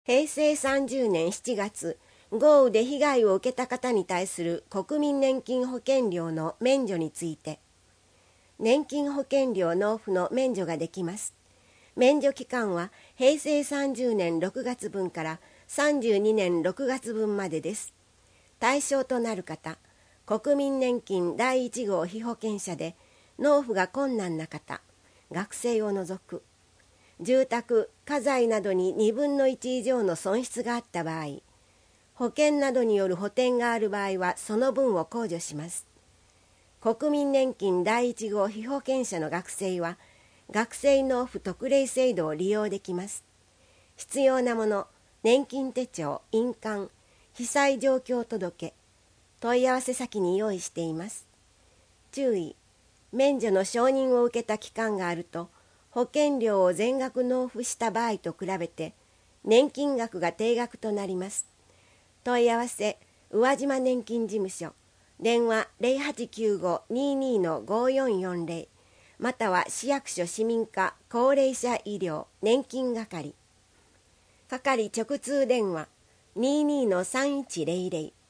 平成30年7月、豪雨で被害を受けた方に対する国民年金保険料の免除について、年金保険料納付の免除ができます。免除期間は平成30年6月分から32年6月分までです。対象となる方、国民年金第1号被保険者で納付が困難な方、学生を除く、住宅・家財などに2分の1以上の損失があった場合、保険などによる補填がある場合はその分を控除します。国民年金第1号被保険者の学生は、学生納付特例制度を利用できます。必要なもの、年金手帳、印鑑、被災状況届、問い合わせ先に用意しています。注意、免除の承認を受けた期間があると、保険料を全額納付した場合と比べて、年金額が定額となります。問い合わせ、宇和島年金事務所、電話 0895-22-5440、または市役所市民課高齢者医療年金係、係直通電話 22-3100